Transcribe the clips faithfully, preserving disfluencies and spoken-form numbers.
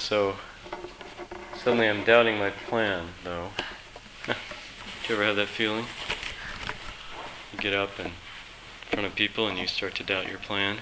so suddenly I'm doubting my plan, though. Do you ever have that feeling? You get up and in front of people and you start to doubt your plan.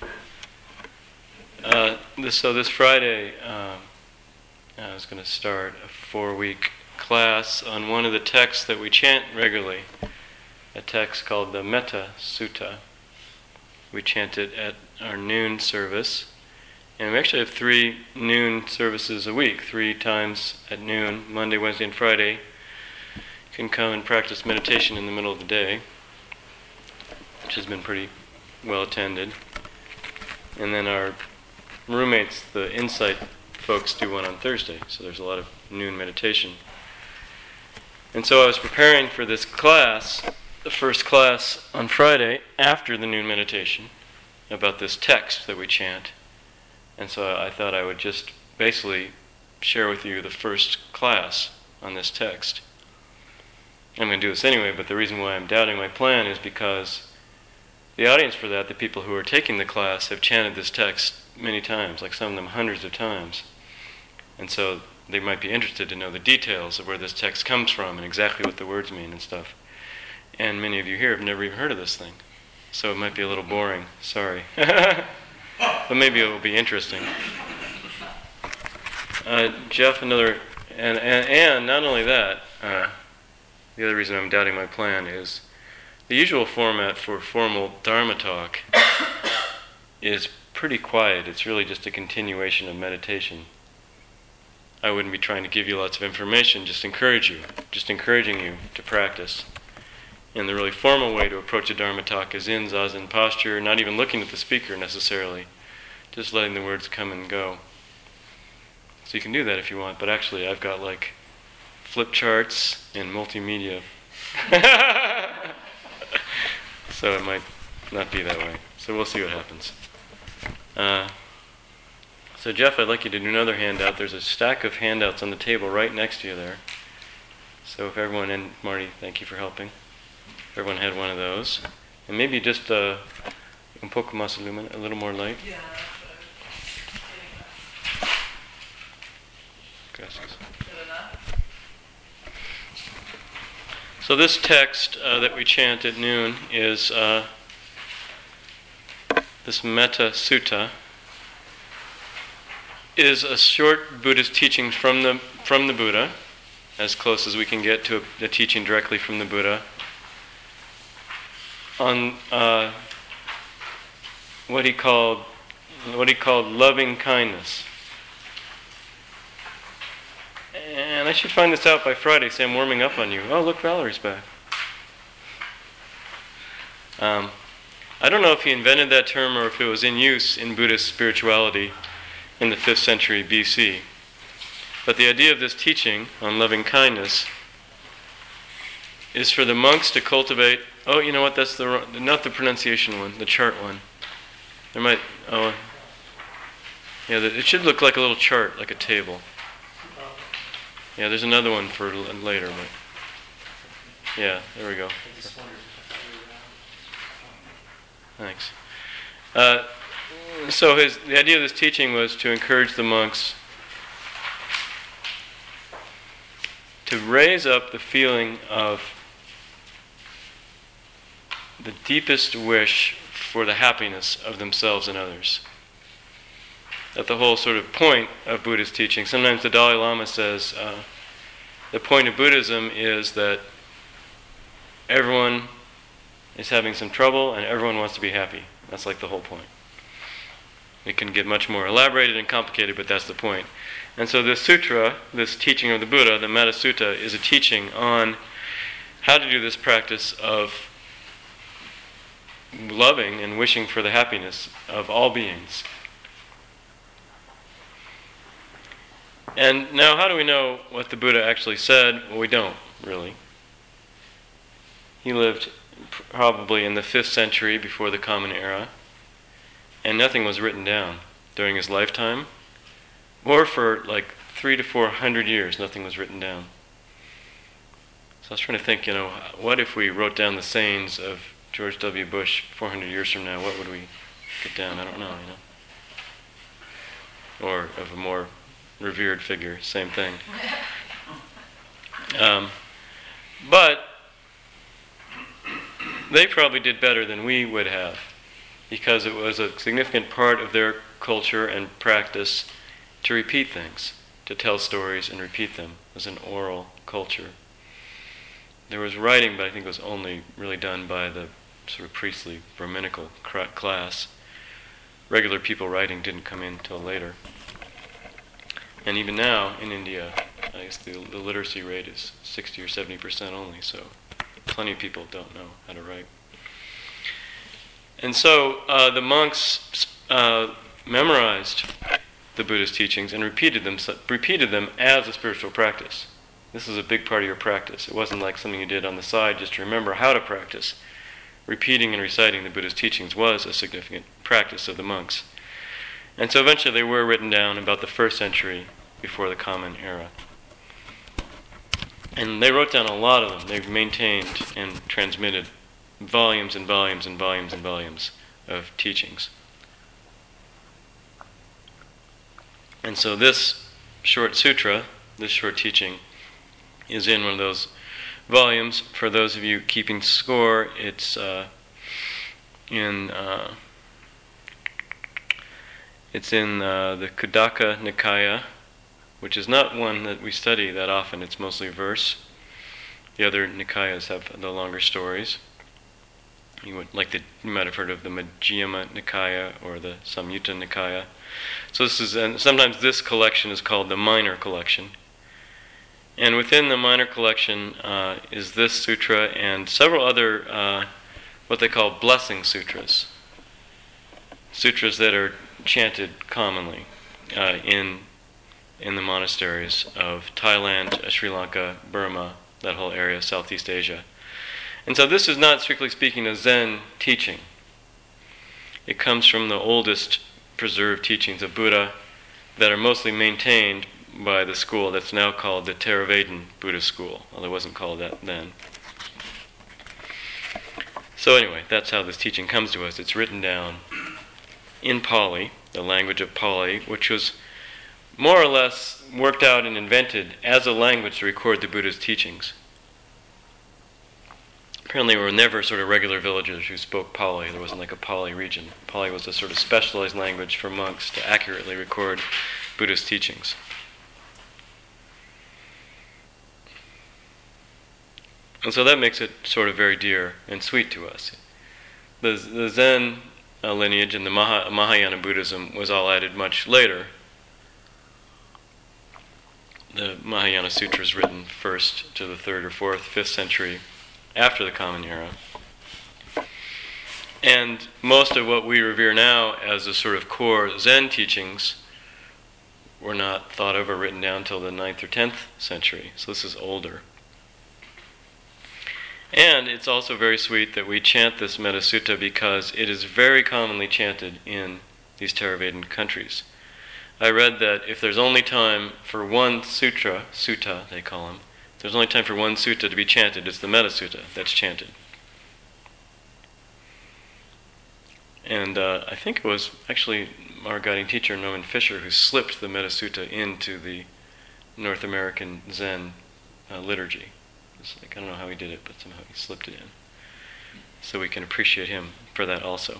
Uh, this, so this Friday, um, I was going to start a four-week class on one of the texts that we chant regularly, a text called the Metta Sutta. We chant it at our noon service, and we actually have three noon services a week, three times at noon, Monday, Wednesday, and Friday. You can come and practice meditation in the middle of the day, which has been pretty well attended. And then our roommates, the Insight folks, do one on Thursday, so there's a lot of noon meditation. And so I was preparing for this class, the first class on Friday, after the noon meditation, about this text that we chant. And so I thought I would just basically share with you the first class on this text. I'm going to do this anyway, but the reason why I'm doubting my plan is because the audience for that, the people who are taking the class, have chanted this text many times, like some of them hundreds of times. And so they might be interested to know the details of where this text comes from and exactly what the words mean and stuff. And many of you here have never even heard of this thing. So it might be a little boring, sorry. But maybe it will be interesting. Uh, Jeff, another, and, and, and not only that, uh, the other reason I'm doubting my plan is the usual format for formal Dharma talk is pretty quiet. It's really just a continuation of meditation. I wouldn't be trying to give you lots of information, just encourage you, just encouraging you to practice. And the really formal way to approach a Dharma talk is in Zazen posture, not even looking at the speaker necessarily, just letting the words come and go. So you can do that if you want, but actually I've got like flip charts and multimedia. So it might not be that way. So we'll see what happens. Uh, so Jeff, I'd like you to do another handout. There's a stack of handouts on the table right next to you there. So if everyone, and Marty, thank you for helping. If everyone had one of those. And maybe just uh, un poco más lumen, a little more light. Yeah. Gracias. Good enough? So this text uh, that we chant at noon is uh, this Metta Sutta. Is a short Buddhist teaching from the from the Buddha, as close as we can get to a, a teaching directly from the Buddha, on uh, what he called what he called loving kindness. And I should find this out by Friday. Say I'm warming up on you. Oh, look, Valerie's back. Um, I don't know if he invented that term or if it was in use in Buddhist spirituality in the fifth century B C. But the idea of this teaching on loving kindness is for the monks to cultivate. Oh, you know what? That's the not the pronunciation one, the chart one. There might. Oh, yeah. It should look like a little chart, like a table. Yeah, there's another one for later, but yeah, there we go. Thanks. Uh, so his the idea of this teaching was to encourage the monks to raise up the feeling of the deepest wish for the happiness of themselves and others. That the whole sort of point of Buddhist teaching. Sometimes the Dalai Lama says uh, the point of Buddhism is that everyone is having some trouble and everyone wants to be happy. That's like the whole point. It can get much more elaborated and complicated, but that's the point. And so this sutra, this teaching of the Buddha, the Metta Sutta, is a teaching on how to do this practice of loving and wishing for the happiness of all beings. And now, how do we know what the Buddha actually said? Well, we don't, really. He lived probably in the fifth century before the Common Era, and nothing was written down during his lifetime, or for like three to four hundred years, nothing was written down. So I was trying to think, you know, what if we wrote down the sayings of George W. Bush four hundred years from now? What would we get down? I don't know, you know. Or of a more revered figure, same thing. Um, but they probably did better than we would have, because it was a significant part of their culture and practice to repeat things, to tell stories and repeat them. It was an oral culture. There was writing, but I think it was only really done by the sort of priestly, Brahminical class. Regular people writing didn't come in till later. And even now, in India, I guess the, the literacy rate is sixty or seventy percent only, so plenty of people don't know how to write. And so uh, the monks uh, memorized the Buddha's teachings and repeated them, repeated them as a spiritual practice. This is a big part of your practice. It wasn't like something you did on the side just to remember how to practice. Repeating and reciting the Buddha's teachings was a significant practice of the monks. And so eventually they were written down about the first century before the Common Era. And they wrote down a lot of them. They've maintained and transmitted volumes and volumes and volumes and volumes of teachings. And so this short sutra, this short teaching, is in one of those volumes. For those of you keeping score, it's uh, in uh, it's in uh, the Khuddaka Nikaya, which is not one that we study that often. It's mostly verse. The other Nikayas have the longer stories. You would like the, you might have heard of the Majjhima Nikaya or the Samyutta Nikaya. So this is, and sometimes this collection is called the Minor Collection. And within the Minor Collection uh, is this sutra and several other uh, what they call blessing sutras. Sutras that are chanted commonly uh, in in the monasteries of Thailand, Sri Lanka, Burma, that whole area, Southeast Asia. And so this is not, strictly speaking, a Zen teaching. It comes from the oldest preserved teachings of Buddha that are mostly maintained by the school that's now called the Theravadan Buddhist school, although it wasn't called that then. So anyway, that's how this teaching comes to us. It's written down in Pali, the language of Pali, which was more or less worked out and invented as a language to record the Buddha's teachings. Apparently there were never sort of regular villagers who spoke Pali. There wasn't like a Pali region. Pali was a sort of specialized language for monks to accurately record Buddhist teachings. And so that makes it sort of very dear and sweet to us. The, the Zen uh, lineage and the Maha, Mahayana Buddhism was all added much later. The Mahayana Sutras written first to the third or fourth, fifth century after the Common Era. And most of what we revere now as the sort of core Zen teachings were not thought of or written down until the ninth or tenth century. So this is older. And it's also very sweet that we chant this Metta Sutta because it is very commonly chanted in these Theravadan countries. I read that if there's only time for one sutra, sutta they call them, if there's only time for one sutta to be chanted, it's the Metta Sutta that's chanted. And uh, I think it was actually our guiding teacher, Norman Fisher, who slipped the Metta Sutta into the North American Zen uh, liturgy. It's like, I don't know how he did it, but somehow he slipped it in. So we can appreciate him for that also.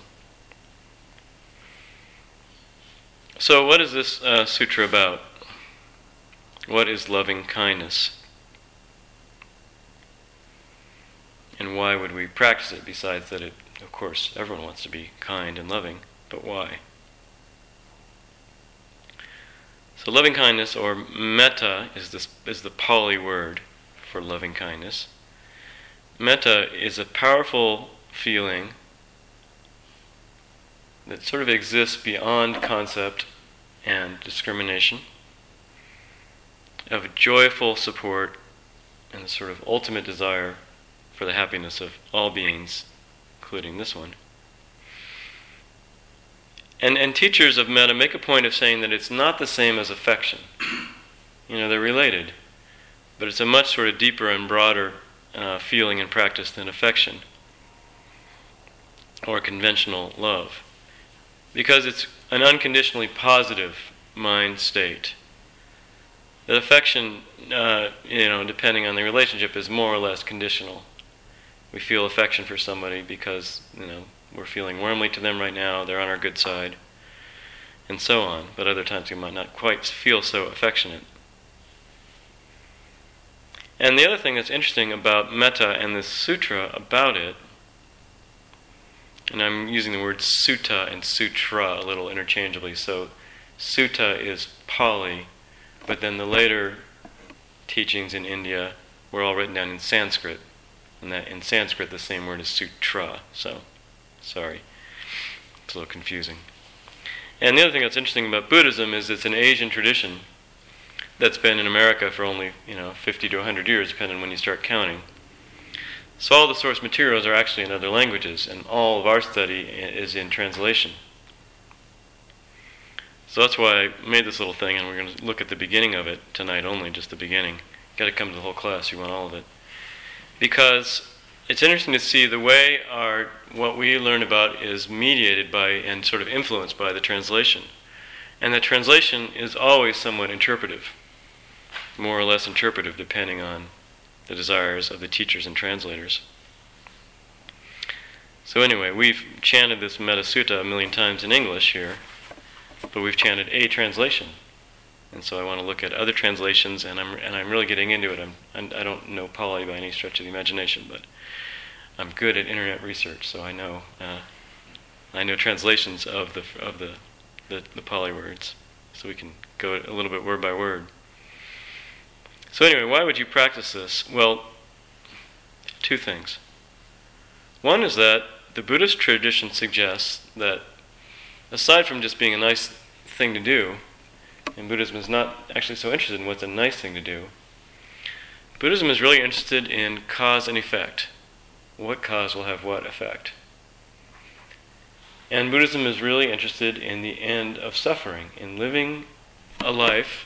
So what is this uh, sutra about? What is loving kindness? And why would we practice it, besides that it, of course, everyone wants to be kind and loving, but why? So loving kindness, or metta, is, this, is the Pali word for loving kindness. Metta is a powerful feeling that sort of exists beyond concept and discrimination, of joyful support and a sort of ultimate desire for the happiness of all beings, including this one. And, and teachers of metta make a point of saying that it's not the same as affection. You know, they're related, but it's a much sort of deeper and broader uh, feeling and practice than affection or conventional love, because it's an unconditionally positive mind state that affection, uh, you know, depending on the relationship, is more or less conditional. We feel affection for somebody because, you know, we're feeling warmly to them right now, they're on our good side, and so on. But other times we might not quite feel so affectionate. And the other thing that's interesting about metta and this sutra about it, and I'm using the words sutta and sutra a little interchangeably, so sutta is Pali, but then the later teachings in India were all written down in Sanskrit. And that in Sanskrit the same word is sutra. So, sorry. It's a little confusing. And the other thing that's interesting about Buddhism is it's an Asian tradition that's been in America for only, you know, fifty to one hundred years, depending on when you start counting. So all the source materials are actually in other languages, and all of our study is in translation. So that's why I made this little thing, and we're going to look at the beginning of it tonight only, just the beginning. You've got to come to the whole class, you want all of it. Because it's interesting to see the way our what we learn about is mediated by and sort of influenced by the translation. And the translation is always somewhat interpretive, more or less interpretive, depending on the desires of the teachers and translators. So anyway, we've chanted this Metta Sutta a million times in English here, but we've chanted a translation. And so I want to look at other translations, and I'm and I'm really getting into it. I'm, I'm I don't know Pali by any stretch of the imagination, but I'm good at internet research, so I know uh, I know translations of the of the, the the Pali words, so we can go a little bit word by word. So anyway, why would you practice this? Well, two things. One is that the Buddhist tradition suggests that aside from just being a nice thing to do, and Buddhism is not actually so interested in what's a nice thing to do, Buddhism is really interested in cause and effect. What cause will have what effect? And Buddhism is really interested in the end of suffering, in living a life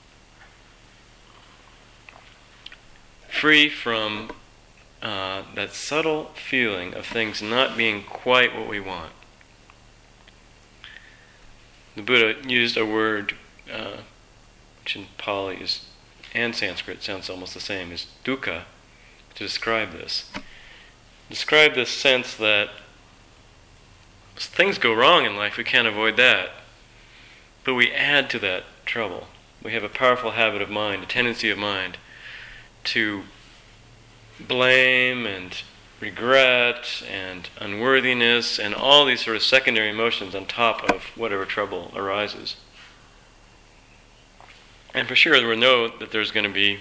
free from uh, that subtle feeling of things not being quite what we want. The Buddha used a word uh, which in Pali is, and Sanskrit sounds almost the same, is dukkha, to describe this. Describe this sense that things go wrong in life, we can't avoid that, but we add to that trouble. We have a powerful habit of mind, a tendency of mind, to blame and regret and unworthiness and all these sort of secondary emotions on top of whatever trouble arises. And for sure we know that there's going to be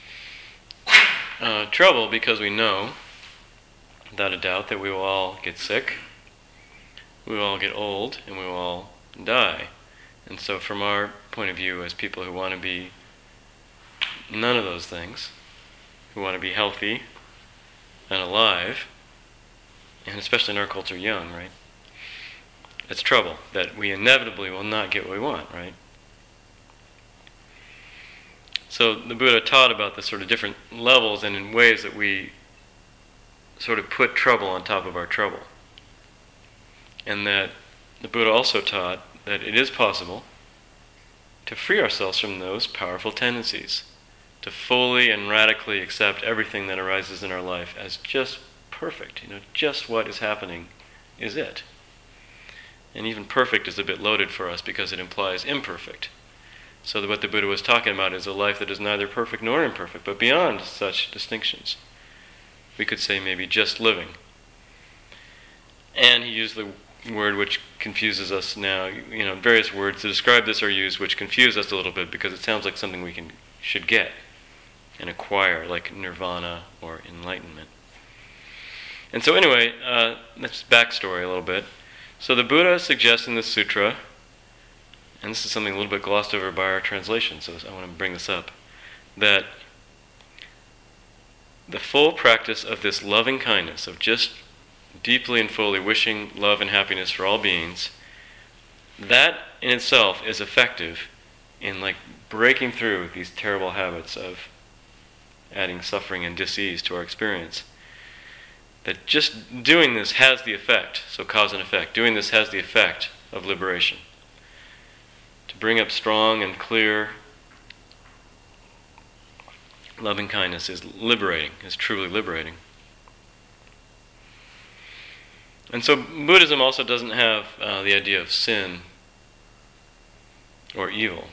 uh, trouble because we know, without a doubt, that we will all get sick, we will all get old, and we will all die. And so from our point of view as people who want to be none of those things, who want to be healthy and alive, and especially in our culture young, right? It's trouble that we inevitably will not get what we want, right? So the Buddha taught about the sort of different levels and in ways that we sort of put trouble on top of our trouble. And that the Buddha also taught that it is possible to free ourselves from those powerful tendencies, to fully and radically accept everything that arises in our life as just perfect. You know, just what is happening is it. And even perfect is a bit loaded for us because it implies imperfect. So that what the Buddha was talking about is a life that is neither perfect nor imperfect, but beyond such distinctions. We could say maybe just living. And he used the word which confuses us now. You know, various words to describe this are used which confuse us a little bit because it sounds like something we can should get and acquire, like nirvana or enlightenment. And so anyway, uh, that's backstory a little bit. So the Buddha suggests in this sutra, and this is something a little bit glossed over by our translation, so I want to bring this up, that the full practice of this loving kindness, of just deeply and fully wishing love and happiness for all beings, that in itself is effective in like breaking through these terrible habits of adding suffering and dis-ease to our experience. That just doing this has the effect, so cause and effect, doing this has the effect of liberation. To bring up strong and clear loving kindness is liberating, is truly liberating. And so Buddhism also doesn't have uh, the idea of sin or evil.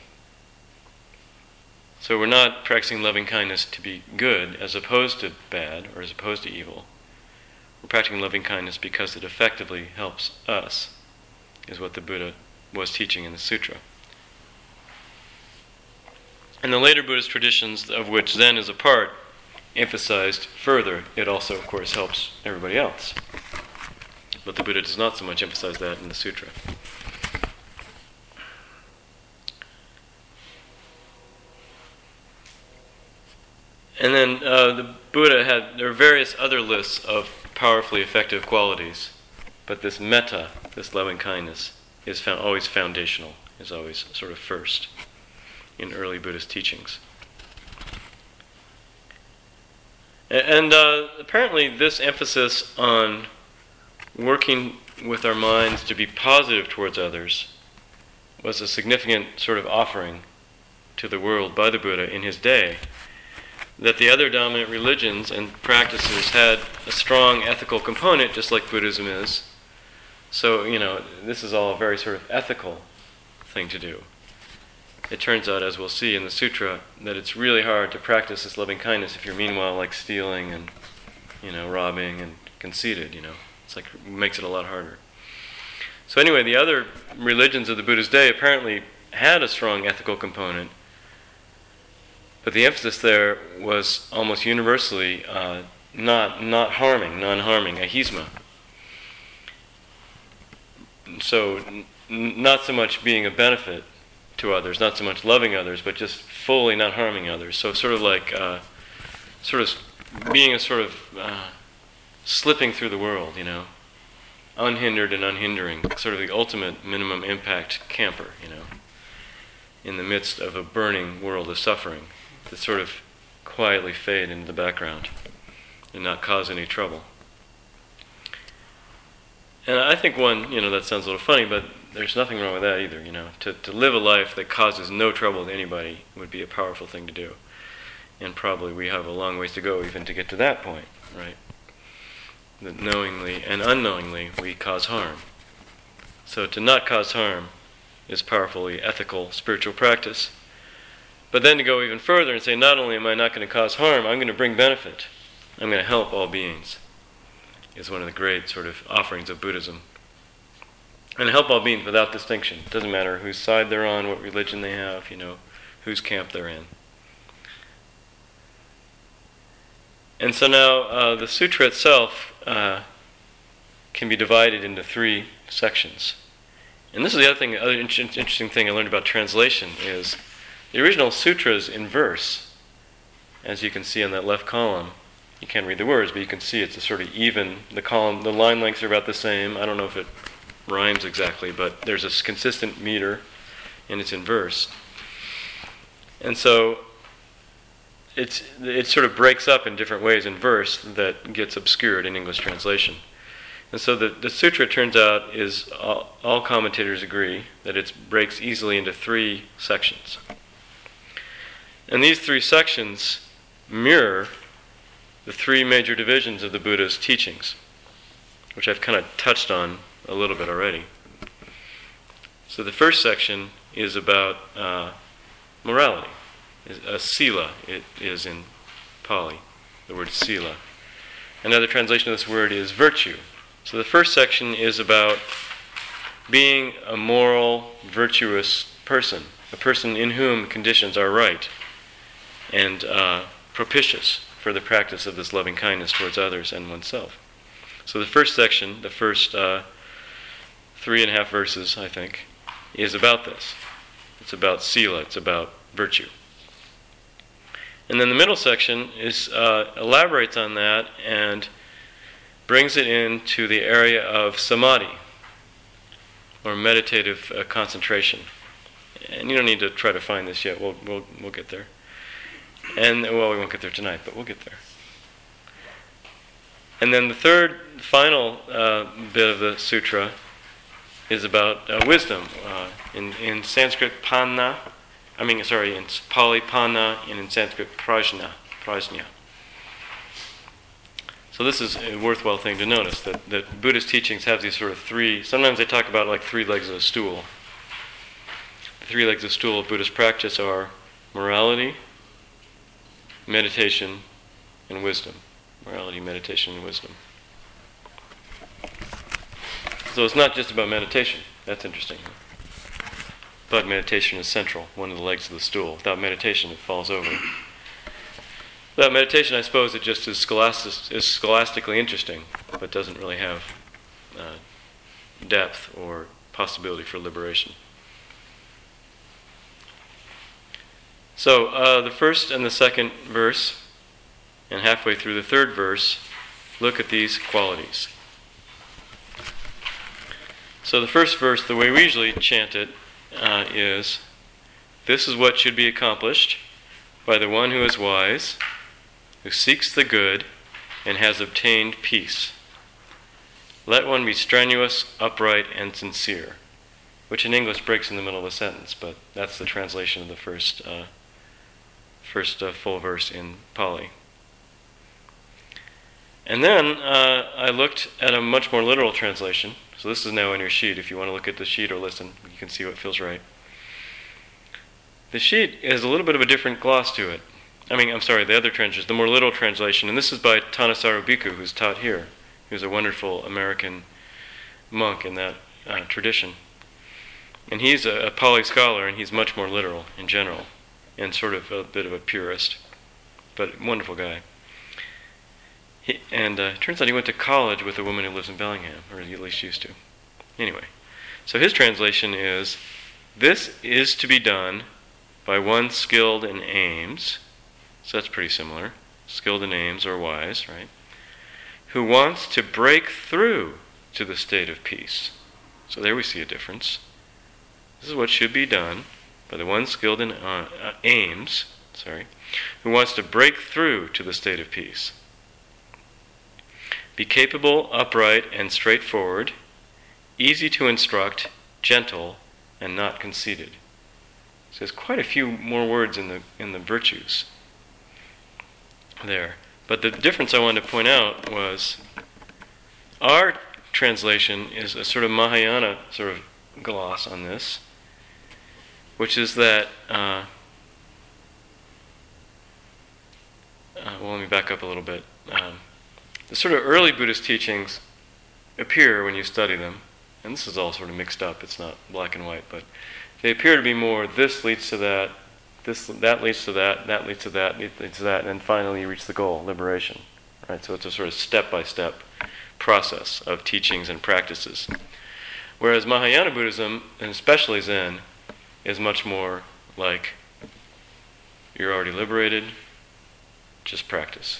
So we're not practicing loving kindness to be good as opposed to bad or as opposed to evil. We're practicing loving kindness because it effectively helps us, is what the Buddha was teaching in the sutra. And the later Buddhist traditions, of which Zen is a part, emphasized further, it also, of course, helps everybody else. But the Buddha does not so much emphasize that in the sutra. And then uh, the Buddha had, there are various other lists of powerfully effective qualities, but this metta, this loving kindness, is found, always foundational, is always sort of first in early Buddhist teachings. And uh, apparently this emphasis on working with our minds to be positive towards others was a significant sort of offering to the world by the Buddha in his day, that the other dominant religions and practices had a strong ethical component, just like Buddhism is. So, you know, this is all a very sort of ethical thing to do. It turns out, as we'll see in the sutra, that it's really hard to practice this loving kindness if you're meanwhile like stealing and, you know, robbing and conceited, you know. It's like, it makes it a lot harder. So anyway, the other religions of the Buddha's day apparently had a strong ethical component, but the emphasis there was almost universally uh, not not harming, non-harming, ahisma. So n- not so much being a benefit to others, not so much loving others, but just fully not harming others. So sort of like, uh, sort of being a sort of uh, slipping through the world, you know, unhindered and unhindering, sort of the ultimate minimum impact camper, you know, in the midst of a burning world of suffering, to sort of quietly fade into the background and not cause any trouble. And I think one, you know, that sounds a little funny, but there's nothing wrong with that either, you know. To to live a life that causes no trouble to anybody would be a powerful thing to do. And probably we have a long ways to go even to get to that point, right? That knowingly and unknowingly we cause harm. So to not cause harm is powerfully ethical, spiritual practice. But then to go even further and say, not only am I not going to cause harm, I'm going to bring benefit. I'm going to help all beings, is one of the great sort of offerings of Buddhism. And help all beings without distinction. It doesn't matter whose side they're on, what religion they have, you know, whose camp they're in. And so now uh, the sutra itself uh, can be divided into three sections. And this is the other thing, the other in- interesting thing I learned about translation is the original sutras in verse, as you can see on that left column. You can't read the words, but you can see it's a sort of even, the column, the line lengths are about the same. I don't know if it rhymes exactly, but there's a consistent meter, and it's in verse. And so it's it sort of breaks up in different ways in verse that gets obscured in English translation. And so the, the sutra, it turns out, is all, all commentators agree that it breaks easily into three sections. And these three sections mirror the three major divisions of the Buddha's teachings, which I've kind of touched on a little bit already. So the first section is about uh, morality. A sila, it is in Pali, the word sila. Another translation of this word is virtue. So the first section is about being a moral, virtuous person, a person in whom conditions are right and uh, propitious for the practice of this loving kindness towards others and oneself. So the first section, the first uh, three and a half verses, I think, is about this. It's about sila, it's about virtue. And then the middle section is uh, elaborates on that and brings it into the area of samadhi, or meditative uh, concentration. And you don't need to try to find this yet. We'll we'll we'll get there. And well, we won't get there tonight, but we'll get there. And then the third, final uh, bit of the sutra is about uh, wisdom. Uh, in in Sanskrit, panna. I mean, sorry, in Pali, panna, and in Sanskrit, prajna. prajna. So this is a worthwhile thing to notice, that, that Buddhist teachings have these sort of three, sometimes they talk about like three legs of a stool. The three legs of a stool of Buddhist practice are morality, meditation, and wisdom. Morality, meditation, and wisdom. So it's not just about meditation. That's interesting. But meditation is central, one of the legs of the stool. Without meditation, it falls over. Without meditation, I suppose it just is, scholastic, is scholastically interesting, but doesn't really have uh, depth or possibility for liberation. So uh, the first and the second verse, and halfway through the third verse, look at these qualities. So the first verse, the way we usually chant it, uh, is, "This is what should be accomplished by the one who is wise, who seeks the good, and has obtained peace. Let one be strenuous, upright, and sincere," which in English breaks in the middle of a sentence, but that's the translation of the first, uh, first uh, full verse in Pali. And then uh, I looked at a much more literal translation. So this is now in your sheet. If you want to look at the sheet or listen, you can see what feels right. The sheet has a little bit of a different gloss to it. I mean, I'm sorry, the other translation, the more literal translation, and this is by Thanissaro Bhikkhu, who's taught here, who's a wonderful American monk in that uh, tradition. And he's a, a Pali scholar, and he's much more literal in general, and sort of a bit of a purist, but wonderful guy. He, and uh, it turns out he went to college with a woman who lives in Bellingham, or he at least used to. Anyway, so his translation is, "This is to be done by one skilled in aims," so that's pretty similar, skilled in aims or wise, right? "Who wants to break through to the state of peace." So there we see a difference. This is what should be done by the one skilled in uh, uh, aims, sorry, who wants to break through to the state of peace. "Be capable, upright, and straightforward, easy to instruct, gentle, and not conceited." So there's quite a few more words in the in the virtues there. But the difference I wanted to point out was our translation is a sort of Mahayana sort of gloss on this, which is that, uh, uh, well, let me back up a little bit. Um, the sort of early Buddhist teachings appear when you study them, and this is all sort of mixed up, it's not black and white, but they appear to be more, this leads to that, this that leads to that, that leads to that, that leads to that, and then finally you reach the goal, liberation. Right? So it's a sort of step-by-step process of teachings and practices. Whereas Mahayana Buddhism, and especially Zen, is much more like, you're already liberated, just practice.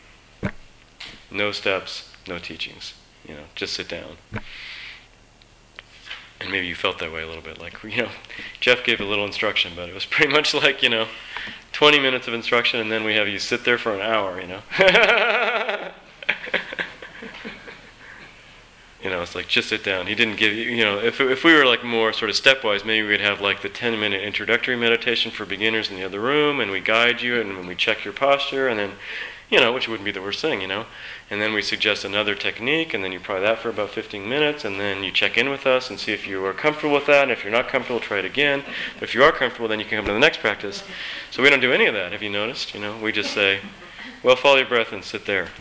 No steps, no teachings. You know, just sit down. And maybe you felt that way a little bit. Like, you know, Jeff gave a little instruction, but it was pretty much like, you know, twenty minutes of instruction, and then we have you sit there for an hour, you know. You know, it's like, just sit down. He didn't give you, you know, if if we were like more sort of stepwise, maybe we'd have like the ten-minute introductory meditation for beginners in the other room, and we guide you, and we check your posture, and then, you know, which wouldn't be the worst thing, you know. And then we suggest another technique, and then you try that for about fifteen minutes, and then you check in with us and see if you are comfortable with that, and if you're not comfortable, try it again. But if you are comfortable, then you can come to the next practice. So we don't do any of that, have you noticed? You know, we just say, well, follow your breath and sit there.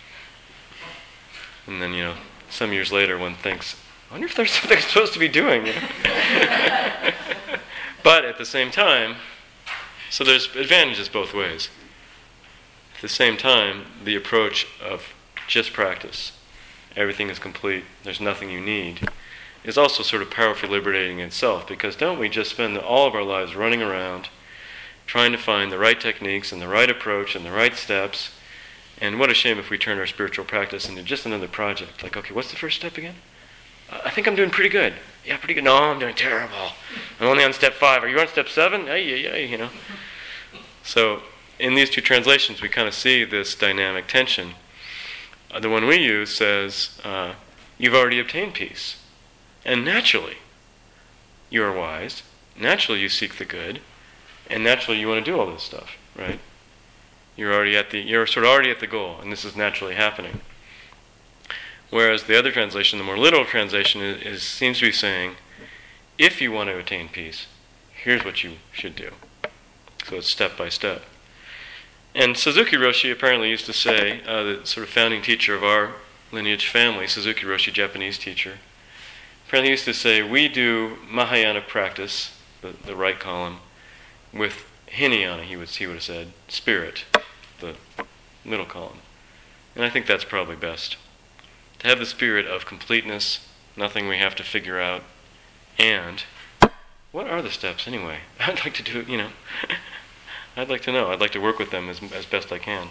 And then, you know, some years later one thinks, I wonder if there's something I'm supposed to be doing, you know? But at the same time, so there's advantages both ways. At the same time, the approach of just practice, everything is complete, there's nothing you need, is also sort of powerfully liberating in itself, because don't we just spend all of our lives running around trying to find the right techniques and the right approach and the right steps, and what a shame if we turn our spiritual practice into just another project. Like, okay, what's the first step again? Uh, I think I'm doing pretty good. Yeah, pretty good. No, I'm doing terrible. I'm only on step five. Are you on step seven? Yeah, yeah, yeah, you know. So in these two translations, we kind of see this dynamic tension. Uh, the one we use says, uh, you've already obtained peace. And naturally, you are wise. Naturally, you seek the good. And naturally, you want to do all this stuff, right? You're already at the you're sort of already at the goal, and this is naturally happening. Whereas the other translation, the more literal translation, is, is seems to be saying, if you want to attain peace, here's what you should do. So it's step by step. And Suzuki Roshi apparently used to say, uh, the sort of founding teacher of our lineage family, Suzuki Roshi, Japanese teacher, apparently used to say, we do Mahayana practice, the, the right column, with Hinayana, he would, he would have said, spirit, the middle column. And I think that's probably best. To have the spirit of completeness, nothing we have to figure out, and what are the steps anyway? I'd like to do, you know, I'd like to know. I'd like to work with them as as best I can.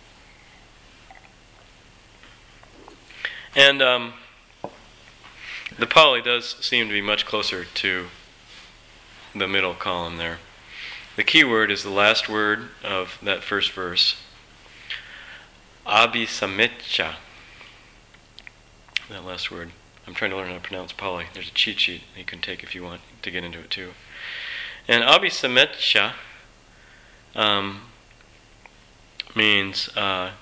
And um, the Pali does seem to be much closer to the middle column there. The key word is the last word of that first verse, abhisamecha. That last word. I'm trying to learn how to pronounce Pali. There's a cheat sheet you can take if you want to get into it too. And abhisamecha um, means uh,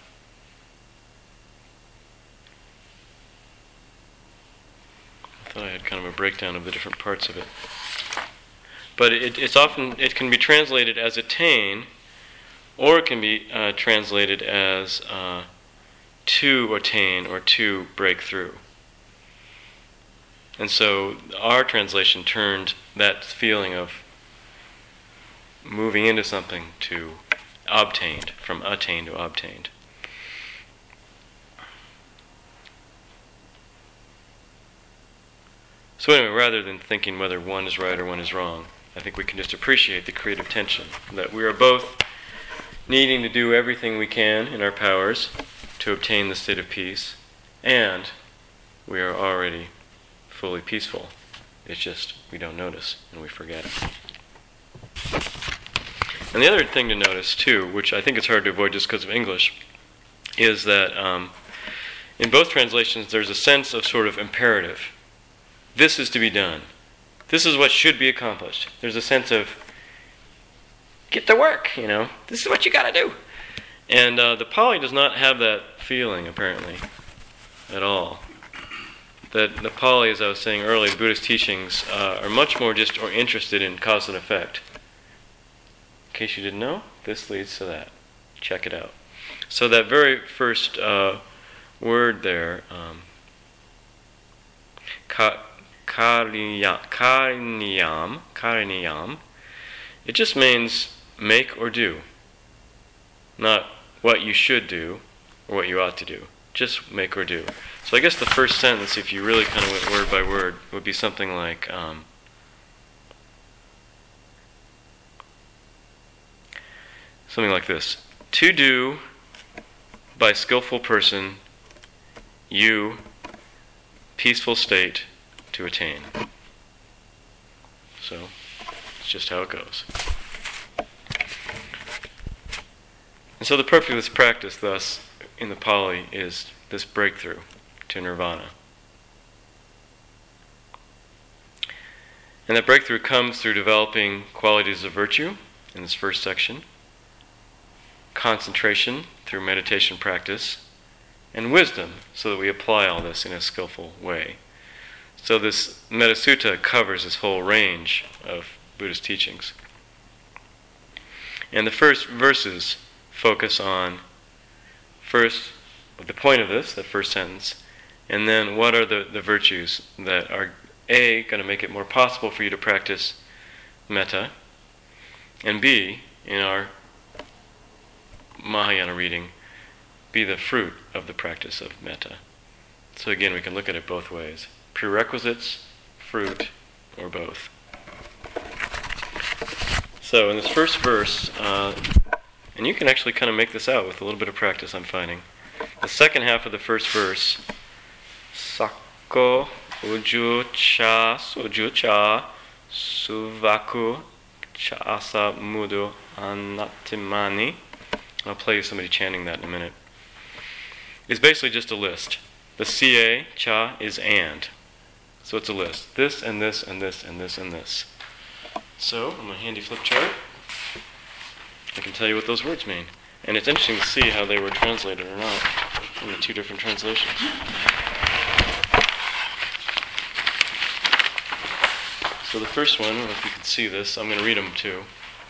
I thought I had kind of a breakdown of the different parts of it. But it, it's often it can be translated as attain, or it can be uh, translated as uh, to attain or to break through. And so our translation turned that feeling of moving into something to obtained, from attained to obtained. So anyway, rather than thinking whether one is right or one is wrong, I think we can just appreciate the creative tension, that we are both needing to do everything we can in our powers to obtain the state of peace, and we are already fully peaceful. It's just we don't notice and we forget it. And the other thing to notice too, which I think it's hard to avoid just because of English, is that um, in both translations there's a sense of sort of imperative. This is to be done. This is what should be accomplished. There's a sense of get to work, you know. This is what you got to do. And uh, the Pali does not have that feeling, apparently, at all. That the Pali, as I was saying earlier, the Buddhist teachings uh, are much more just or interested in cause and effect. In case you didn't know, this leads to that. Check it out. So that very first uh, word there, um, ka, kariyam, kariyam, kariyam, it just means make or do. Not what you should do or what you ought to do. Just make or do. So I guess the first sentence, if you really kind of went word by word, would be something like, um, something like this. To do by skillful person, you, peaceful state to attain. So, it's just how it goes. And so the purpose of this practice, thus, in the Pali, is this breakthrough to nirvana. And that breakthrough comes through developing qualities of virtue, in this first section, concentration through meditation practice, and wisdom, so that we apply all this in a skillful way. So this Metta Sutta covers this whole range of Buddhist teachings. And the first verses focus on, first, the point of this, the first sentence, and then what are the, the virtues that are, A, going to make it more possible for you to practice metta, and B, in our Mahayana reading, be the fruit of the practice of metta. So again, we can look at it both ways. Prerequisites, fruit, or both. So in this first verse, uh, and you can actually kind of make this out with a little bit of practice, I'm finding. The second half of the first verse, Sakko uju cha suju cha suvaku cha asa mudo anatimani. I'll play you somebody chanting that in a minute. It's basically just a list. The C A, cha, is and. So it's a list. This and this and this and this and this. So, on my handy flip chart, I can tell you what those words mean. And it's interesting to see how they were translated or not in the two different translations. So the first one, I don't know if you can see this, I'm going to read them too.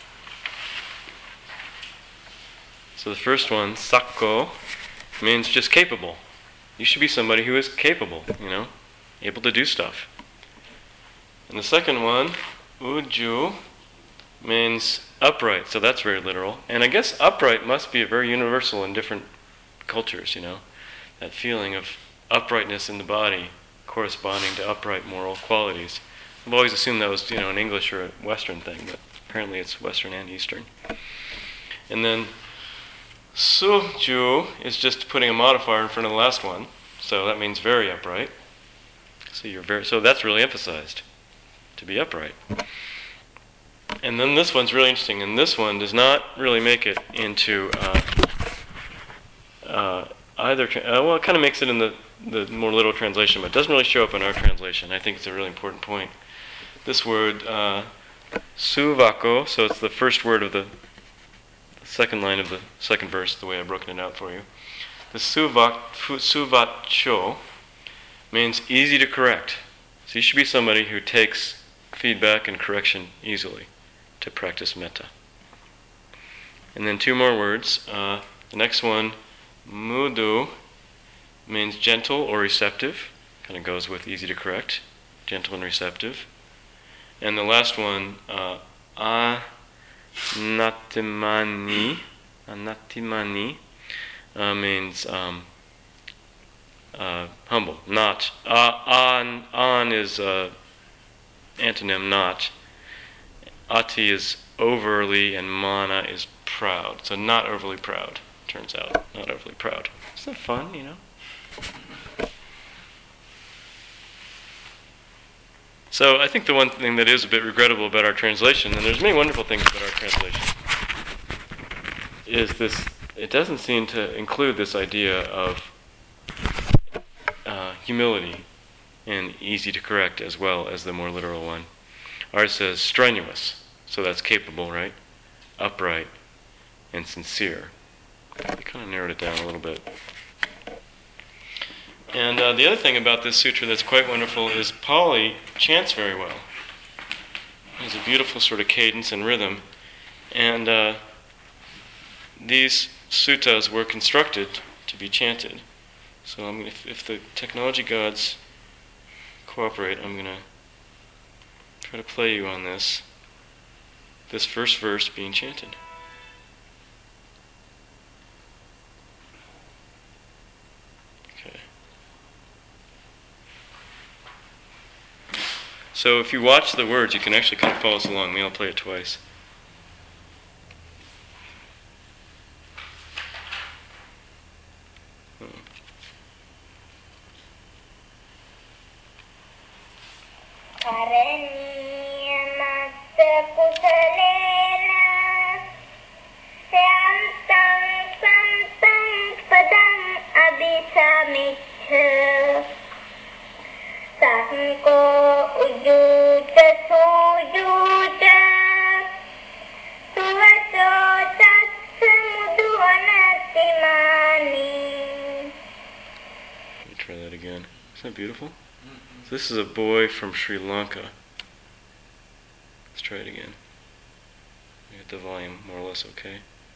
So the first one, sakko, means just capable. You should be somebody who is capable, you know, able to do stuff. And the second one, uju, means upright, so that's very literal. And I guess upright must be very universal in different cultures, you know. That feeling of uprightness in the body corresponding to upright moral qualities. I've always assumed that was, you know, an English or a Western thing, but apparently it's Western and Eastern. And then suju is just putting a modifier in front of the last one, so that means very upright. So you're very, so that's really emphasized, to be upright. And then this one's really interesting, and this one does not really make it into uh, uh, either. Tra- uh, well, it kind of makes it in the, the more literal translation, but it doesn't really show up in our translation. I think it's a really important point. This word, uh, suvako, so it's the first word of the, the second line of the second verse, the way I've broken it out for you. The suvak, suvacho means easy to correct. So you should be somebody who takes feedback and correction easily to practice metta. And then two more words. Uh, the next one, mudu, means gentle or receptive. Kind of goes with easy to correct, gentle and receptive. And the last one, uh, anatimani, anatimani, uh, means um, uh, humble, not. Uh, an, an is uh, antonym, not. Ati is overly, and mana is proud. So not overly proud, turns out. Not overly proud. Isn't that fun, you know? So I think the one thing that is a bit regrettable about our translation, and there's many wonderful things about our translation, is this, it doesn't seem to include this idea of uh, humility and easy to correct as well as the more literal one. Ours says strenuous, so that's capable, right? Upright and sincere. We kind of narrowed it down a little bit. And uh, the other thing about this sutra that's quite wonderful is Pali chants very well. There's a beautiful sort of cadence and rhythm. And uh, these suttas were constructed to be chanted. So I'm gonna, if, if the technology gods cooperate, I'm going to try to play you on this, this first verse being chanted. Okay. So if you watch the words, you can actually kind of follow us along. Maybe I'll play it twice. Isn't that beautiful? Mm-hmm. So this is a boy from Sri Lanka. Let's try it again. Get the volume more or less okay.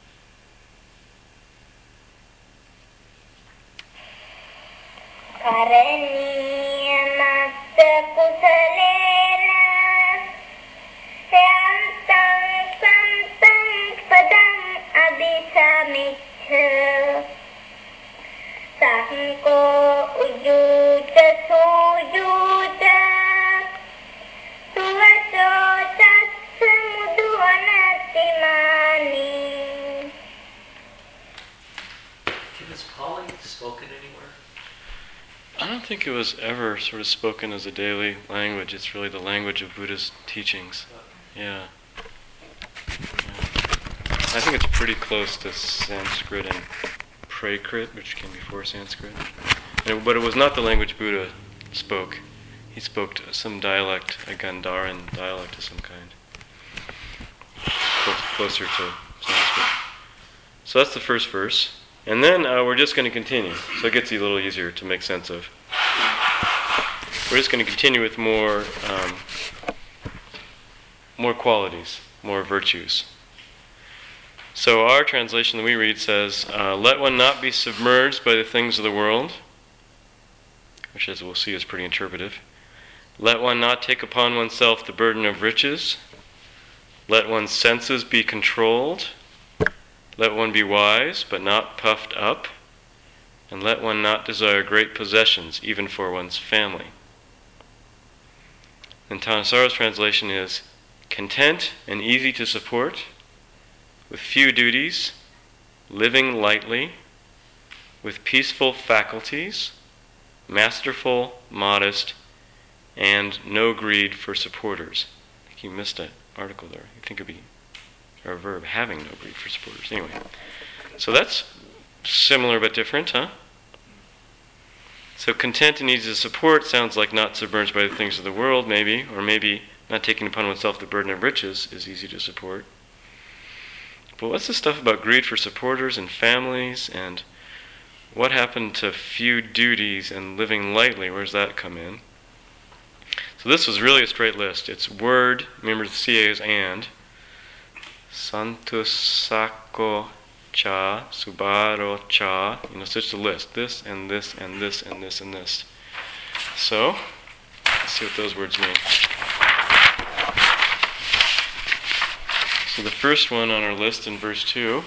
I don't think it was ever sort of spoken as a daily language. It's really the language of Buddha's teachings. Yeah. yeah. I think it's pretty close to Sanskrit and Prakrit, which came before Sanskrit. And it, but it was not the language Buddha spoke. He spoke some dialect, a Gandharan dialect of some kind, close, closer to Sanskrit. So that's the first verse. And then uh, we're just going to continue. So it gets a little easier to make sense of. We're just going to continue with more, um, more qualities, more virtues. So our translation that we read says, uh, let one not be submerged by the things of the world, which as we'll see is pretty interpretive. Let one not take upon oneself the burden of riches. Let one's senses be controlled. Let one be wise, but not puffed up. And let one not desire great possessions, even for one's family. And Thanissara's translation is, content and easy to support, with few duties, living lightly, with peaceful faculties, masterful, modest, and no greed for supporters. I think you missed an article there. You think it'd be or a verb, having no greed for supporters. Anyway, so that's similar but different, huh? So content and easy to support sounds like not submerged by the things of the world, maybe, or maybe not taking upon oneself the burden of riches is easy to support. But what's the stuff about greed for supporters and families, and what happened to few duties and living lightly? Where does that come in? So this was really a straight list. It's word, remember the C A is and, Santusako cha, Subaro cha, you know, such a list. This and this and this and this and this. So, let's see what those words mean. So the first one on our list in verse two,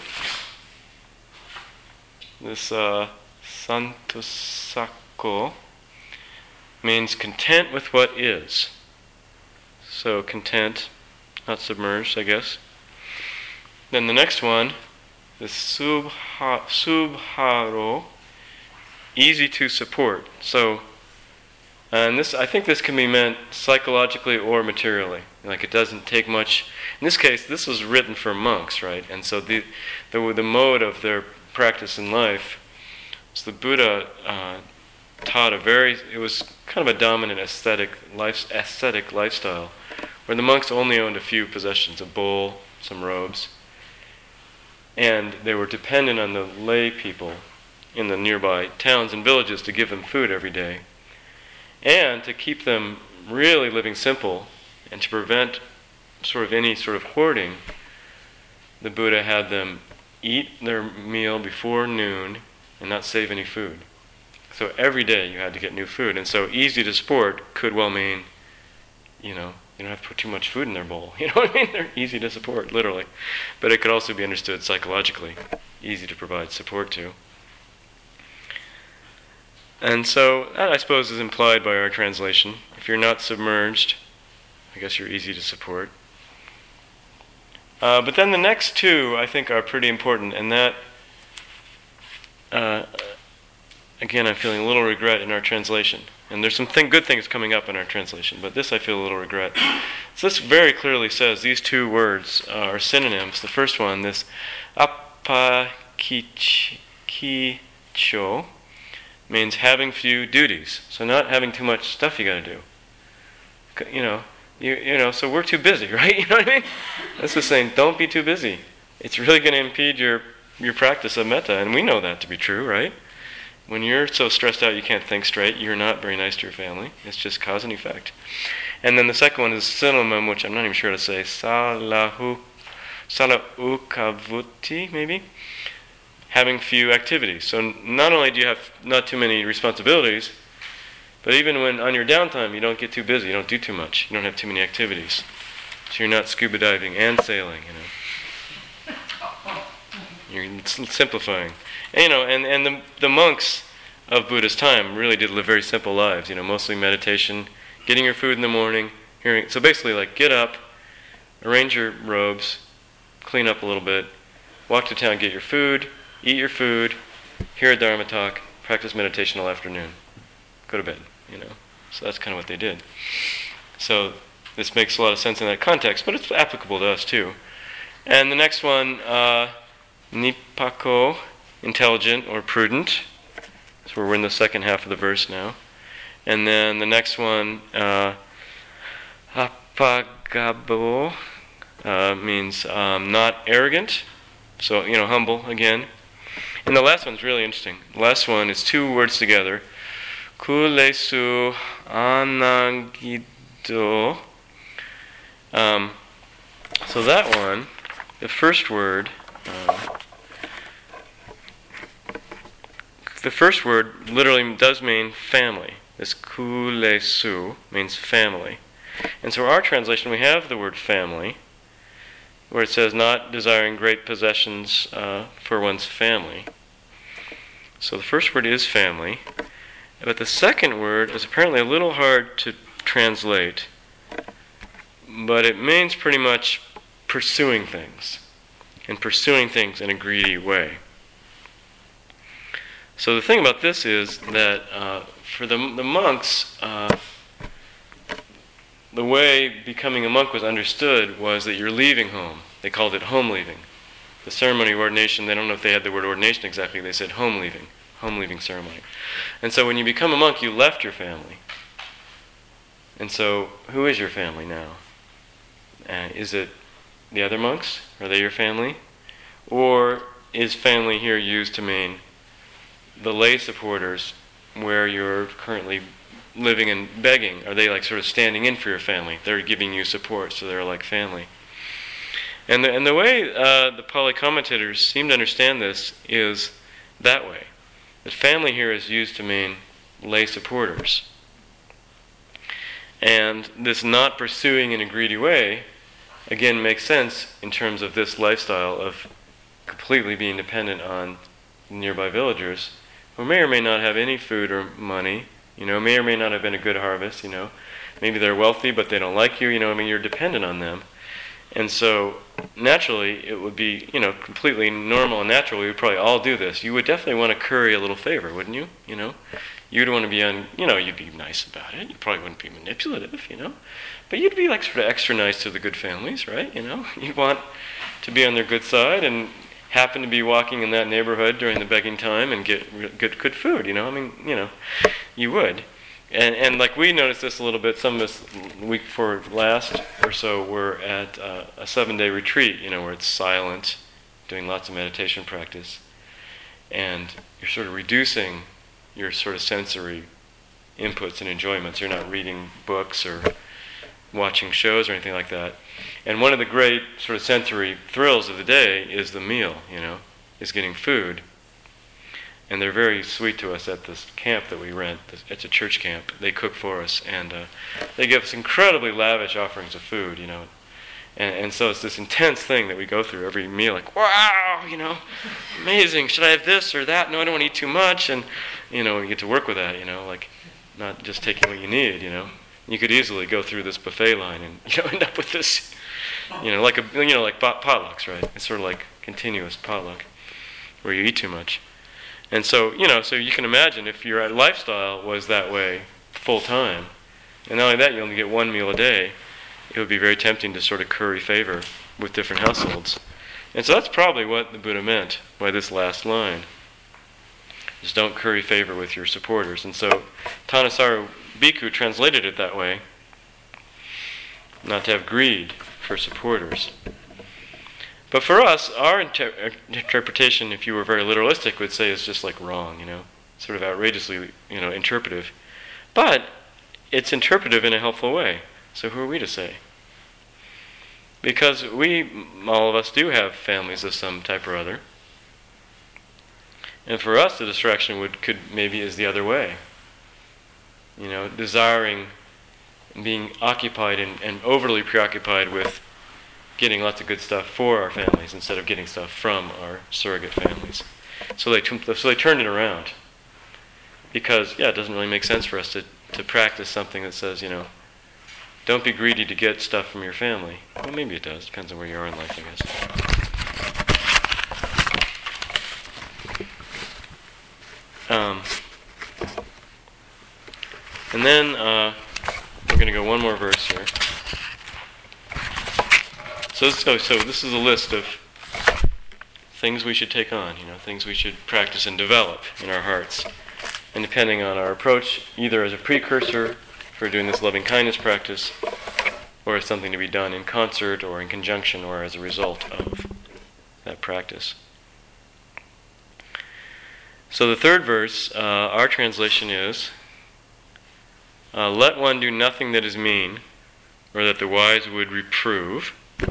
this uh, Santusako means content with what is. So content, not submerged, I guess. Then the next one, the subha, subharo, easy to support. So, and this, I think this can be meant psychologically or materially. Like it doesn't take much. In this case, this was written for monks, right? And so the the, the mode of their practice in life, so the Buddha uh, taught a very, it was kind of a dominant aesthetic life, aesthetic lifestyle, where the monks only owned a few possessions, a bowl, some robes. And they were dependent on the lay people in the nearby towns and villages to give them food every day. And to keep them really living simple and to prevent sort of any sort of hoarding, the Buddha had them eat their meal before noon and not save any food. So every day you had to get new food. And so easy to support could well mean, you know, you don't have to put too much food in their bowl. You know what I mean? They're easy to support, literally. But it could also be understood psychologically. Easy to provide support to. And so that, I suppose, is implied by our translation. If you're not submerged, I guess you're easy to support. Uh, but then the next two, I think, are pretty important. And that, uh, again, I'm feeling a little regret in our translation. And there's some thing, good things coming up in our translation, but this I feel a little regret. So this very clearly says these two words are synonyms. The first one, this apakicho, means having few duties. So not having too much stuff you got to do. You know, you you know. So we're too busy, right? You know what I mean? That's just saying, don't be too busy. It's really going to impede your your practice of metta, and we know that to be true, right? When you're so stressed out you can't think straight, you're not very nice to your family. It's just cause and effect. And then the second one is synonym, which I'm not even sure how to say, salahu, salaukavuti, maybe? Having few activities. So not only do you have not too many responsibilities, but even when on your downtime you don't get too busy, you don't do too much, you don't have too many activities. So you're not scuba diving and sailing, you know. You're simplifying. And, you know, and, and the the monks of Buddha's time really did live very simple lives, you know, mostly meditation, getting your food in the morning, hearing, so basically like get up, arrange your robes, clean up a little bit, walk to town, get your food, eat your food, hear a Dharma talk, practice meditation all afternoon, go to bed, you know. So that's kind of what they did. So this makes a lot of sense in that context, but it's applicable to us too. And the next one, uh, Nipako, intelligent or prudent. So we're in the second half of the verse now. And then the next one, uh, apagabo, uh, means um, not arrogant So, you know, humble again. And the last one's really interesting. The last one is two words together. Kulesu anagido. Um, so that one, the first word, uh, the first word literally does mean family. This kulesu means family. And so our translation, we have the word family, where it says not desiring great possessions uh, for one's family. So the first word is family. But the second word is apparently a little hard to translate. But it means pretty much pursuing things. And pursuing things in a greedy way. So the thing about this is that uh, for the, the monks, uh, the way becoming a monk was understood was that you're leaving home. They called it home leaving. The ceremony of ordination, they don't know if they had the word ordination exactly, they said home leaving, home leaving ceremony. And so when you become a monk, you left your family. And so who is your family now? Uh, is it the other monks? Are they your family? Or is family here used to mean the lay supporters where you're currently living and begging? Are they like sort of standing in for your family? They're giving you support, so they're like family. And the, and the way uh, the Pali commentators seem to understand this is that way. That family here is used to mean lay supporters. And this not pursuing in a greedy way, again, makes sense in terms of this lifestyle of completely being dependent on nearby villagers who may or may not have any food or money, you know, may or may not have been a good harvest, you know. Maybe they're wealthy, but they don't like you, you know, I mean, you're dependent on them. And so, naturally, it would be, you know, completely normal and natural. We would probably all do this. You would definitely want to curry a little favor, wouldn't you? You know? You'd want to be on, you know, you'd be nice about it. You probably wouldn't be manipulative, you know? But you'd be, like, sort of extra nice to the good families, right? You know? You'd want to be on their good side and happen to be walking in that neighborhood during the begging time and get good good food, you know? I mean, you know, you would. And, and like we noticed this a little bit, some of us, the week before last or so, were at uh, a seven-day retreat, you know, where it's silent, doing lots of meditation practice. And you're sort of reducing your sort of sensory inputs and enjoyments. You're not reading books or watching shows or anything like that. And one of the great sort of sensory thrills of the day is the meal, you know, is getting food. And they're very sweet to us at this camp that we rent. It's a church camp. They cook for us, and uh, they give us incredibly lavish offerings of food, you know. And, and so it's this intense thing that we go through every meal, like, wow, you know, amazing. Should I have this or that? No, I don't want to eat too much. And, you know, you get to work with that, you know, like not just taking what you need, you know. You could easily go through this buffet line and, you know, end up with this, you know, like a, you know, like pot- potlucks, right? It's sort of like continuous potluck where you eat too much. And so, you know, so you can imagine if your lifestyle was that way full time, and not only that, you only get one meal a day, it would be very tempting to sort of curry favor with different households. And so that's probably what the Buddha meant by this last line. Just don't curry favor with your supporters. And so Thanissaro Bhikkhu translated it that way, not to have greed for supporters. But for us, our inter- interpretation, if you were very literalistic, would say is just like wrong, you know, sort of outrageously, you know, interpretive. But it's interpretive in a helpful way. So who are we to say? Because we, all of us, do have families of some type or other. And for us, the distraction would could maybe is the other way. You know, desiring, being occupied and, and overly preoccupied with getting lots of good stuff for our families instead of getting stuff from our surrogate families. So they t- so they turned it around. Because, yeah, it doesn't really make sense for us to, to practice something that says, you know, don't be greedy to get stuff from your family. Well, maybe it does. Depends on where you are in life, I guess. Um, and then uh, we're going to go one more verse here. So, so, so this is a list of things we should take on, you know, things we should practice and develop in our hearts. And depending on our approach, either as a precursor for doing this loving kindness practice, or as something to be done in concert or in conjunction or as a result of that practice. practice. So the third verse, uh, our translation is, uh, let one do nothing that is mean, or that the wise would reprove.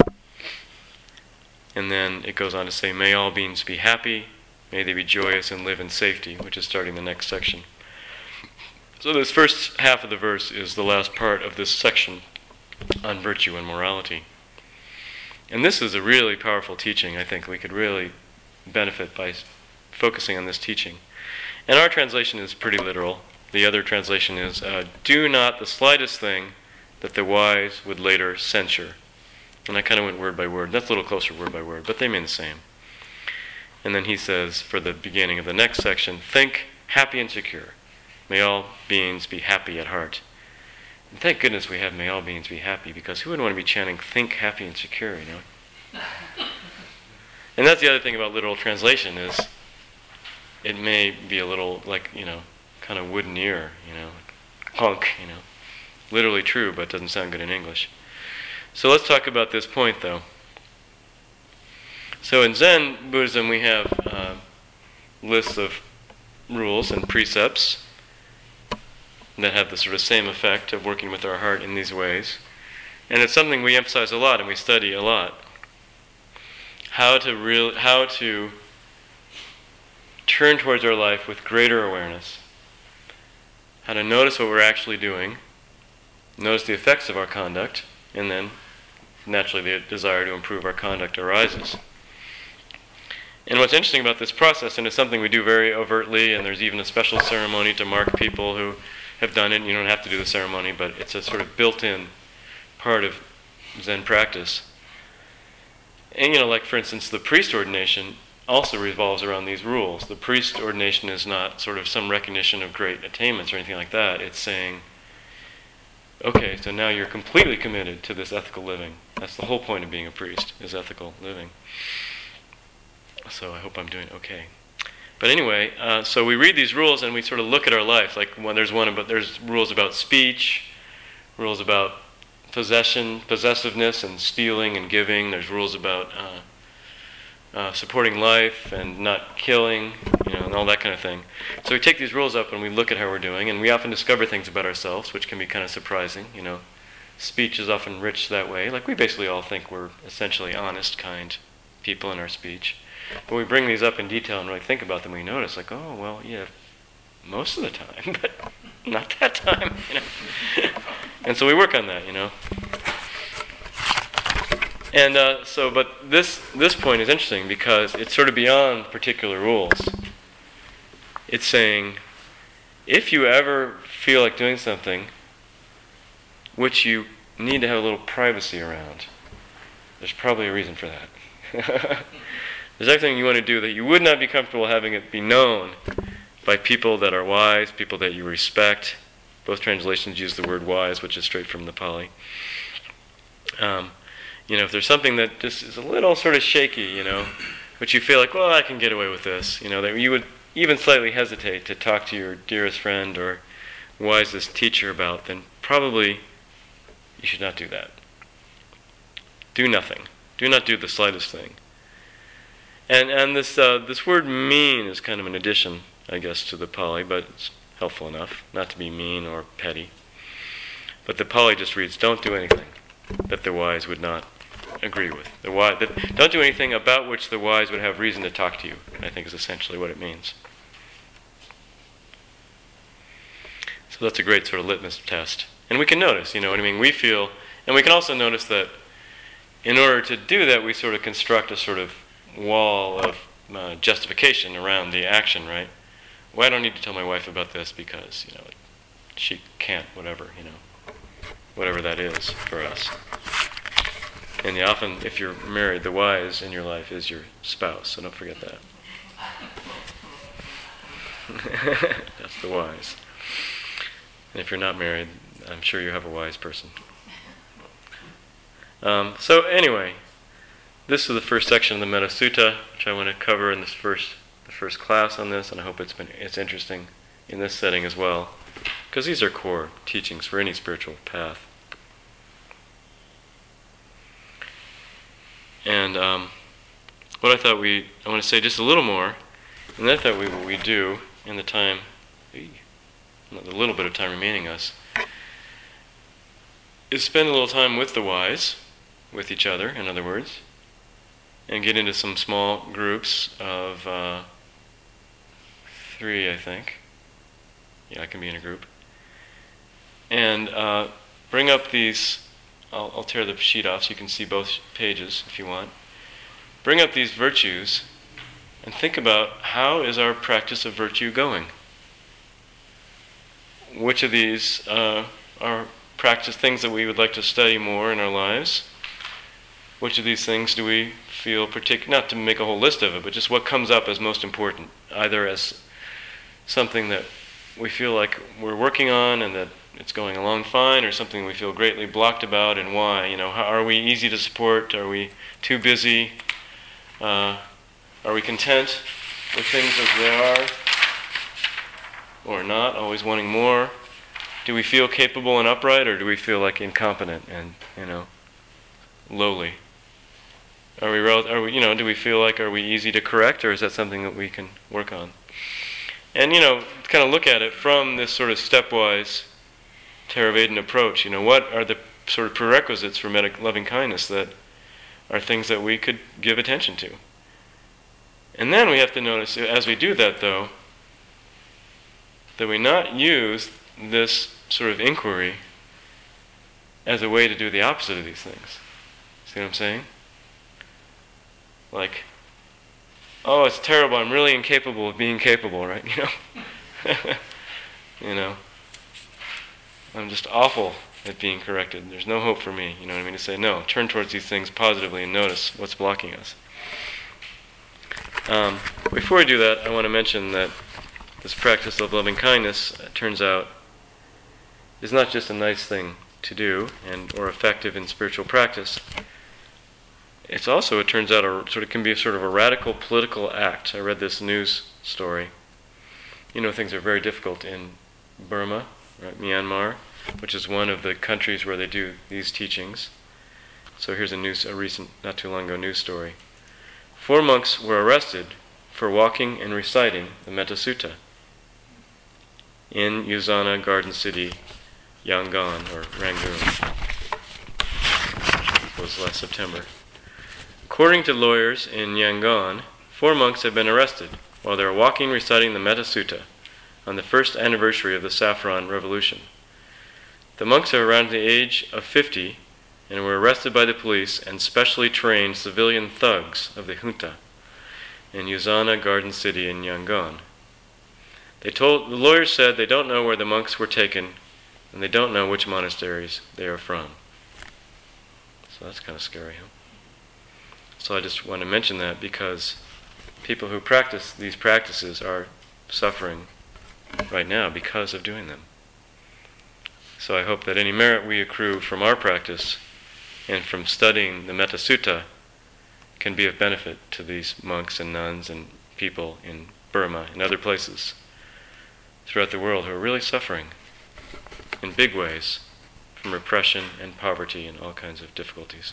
And then it goes on to say, may all beings be happy, may they be joyous and live in safety, which is starting the next section. So this first half of the verse is the last part of this section on virtue and morality. And this is a really powerful teaching. I think we could really benefit by focusing on this teaching. And our translation is pretty literal. The other translation is, uh, do not the slightest thing that the wise would later censure. And I kind of went word by word. That's a little closer word by word, but they mean the same. And then he says, for the beginning of the next section, think happy and secure. May all beings be happy at heart. And thank goodness we have may all beings be happy, because who would want to be chanting think happy and secure, you know? And that's the other thing about literal translation is it may be a little like, you know, kind of wooden ear, you know, honk, you know. Literally true, but doesn't sound good in English. So let's talk about this point, though. So in Zen Buddhism, we have uh, lists of rules and precepts that have the sort of same effect of working with our heart in these ways. And it's something we emphasize a lot and we study a lot. How to real, how to turn towards our life with greater awareness. How to notice what we're actually doing, notice the effects of our conduct, and then naturally the desire to improve our conduct arises. And what's interesting about this process, and it's something we do very overtly, and there's even a special ceremony to mark people who have done it, and you don't have to do the ceremony, but it's a sort of built-in part of Zen practice. And, you know, like, for instance, the priest ordination also revolves around these rules. The priest ordination is not sort of some recognition of great attainments or anything like that. It's saying, okay, so now you're completely committed to this ethical living. That's the whole point of being a priest, is ethical living. So I hope I'm doing okay. But anyway, uh, so we read these rules and we sort of look at our life. Like when there's one about there's rules about speech, rules about possession, possessiveness, and stealing and giving. There's rules about uh, uh, supporting life and not killing, you know, and all that kind of thing. So we take these rules up and we look at how we're doing, and we often discover things about ourselves, which can be kind of surprising. You know, speech is often rich that way. Like we basically all think we're essentially honest, kind people in our speech. But we bring these up in detail and really think about them, we notice, like, oh, well, yeah, most of the time, but not that time, you know. And so we work on that, you know. And uh, so, but this this point is interesting because it's sort of beyond particular rules. It's saying, if you ever feel like doing something which you need to have a little privacy around, there's probably a reason for that. There's everything you want to do that you would not be comfortable having it be known by people that are wise, people that you respect. Both translations use the word wise, which is straight from the Pali. Um, you know, if there's something that just is a little sort of shaky, you know, but you feel like, well, I can get away with this, you know, that you would even slightly hesitate to talk to your dearest friend or wisest teacher about, then probably you should not do that. Do nothing. Do not do the slightest thing. And and this uh, this word mean is kind of an addition, I guess, to the Pali, but it's helpful enough not to be mean or petty. But the Pali just reads, don't do anything that the wise would not agree with. The wise, that, don't do anything about which the wise would have reason to talk to you, I think is essentially what it means. So that's a great sort of litmus test. And we can notice, you know what I mean? We feel, and we can also notice that in order to do that, we sort of construct a sort of wall of uh, justification around the action, right? Well, I don't need to tell my wife about this because, you know, she can't, whatever, you know, whatever that is for us. And the often, if you're married, the wise in your life is your spouse, so don't forget that. That's the wise. And if you're not married, I'm sure you have a wise person. Um, so anyway, this is the first section of the Metta Sutta, which I want to cover in this first the first class on this, and I hope it's been it's interesting in this setting as well, because these are core teachings for any spiritual path. And um, what I thought we, I want to say just a little more, and then I thought we, what we do in the time, the little bit of time remaining us, is spend a little time with the wise, with each other, in other words, and get into some small groups of uh, three, I think. Yeah, I can be in a group. And uh, bring up these, I'll, I'll tear the sheet off so you can see both pages if you want. Bring up these virtues and think about how is our practice of virtue going? Which of these uh, are practice things that we would like to study more in our lives? Which of these things do we feel particular, not to make a whole list of it, but just what comes up as most important, either as something that we feel like we're working on and that it's going along fine, or something we feel greatly blocked about, and why? You know, how, are we easy to support? Are we too busy? Uh, are we content with things as they are, or not? Always wanting more? Do we feel capable and upright, or do we feel like incompetent and, you know, lowly? Are we, rel- are we, you know, do we feel like, are we easy to correct, or is that something that we can work on? And, you know, kind of look at it from this sort of stepwise Theravadan approach. You know, what are the sort of prerequisites for metta loving kindness that are things that we could give attention to? And then we have to notice, as we do that, though, that we not use this sort of inquiry as a way to do the opposite of these things. See what I'm saying? Like, oh, it's terrible, I'm really incapable of being capable, right? You know? You know? I'm just awful at being corrected. There's no hope for me, you know what I mean? To say, no, turn towards these things positively and notice what's blocking us. Um, before I do that, I want to mention that this practice of loving kindness, it turns out, is not just a nice thing to do and or effective in spiritual practice. It's also, it turns out, a sort of can be a sort of a radical political act. I read this news story. You know, things are very difficult in Burma, right, Myanmar, which is one of the countries where they do these teachings. So here's a news, a recent, not too long ago, news story. Four monks were arrested for walking and reciting the Metta Sutta in Uzana Garden City, Yangon, or Rangoon. It was last September. According to lawyers in Yangon, four monks have been arrested while they were walking reciting the Metta Sutta on the first anniversary of the Saffron Revolution. The monks are around the age of fifty and were arrested by the police and specially trained civilian thugs of the junta in Uzana Garden City in Yangon. They told, the lawyers said they don't know where the monks were taken and they don't know which monasteries they are from. So that's kind of scary, huh? So I just want to mention that because people who practice these practices are suffering right now because of doing them. So I hope that any merit we accrue from our practice and from studying the Metta Sutta can be of benefit to these monks and nuns and people in Burma and other places throughout the world who are really suffering in big ways from repression and poverty and all kinds of difficulties.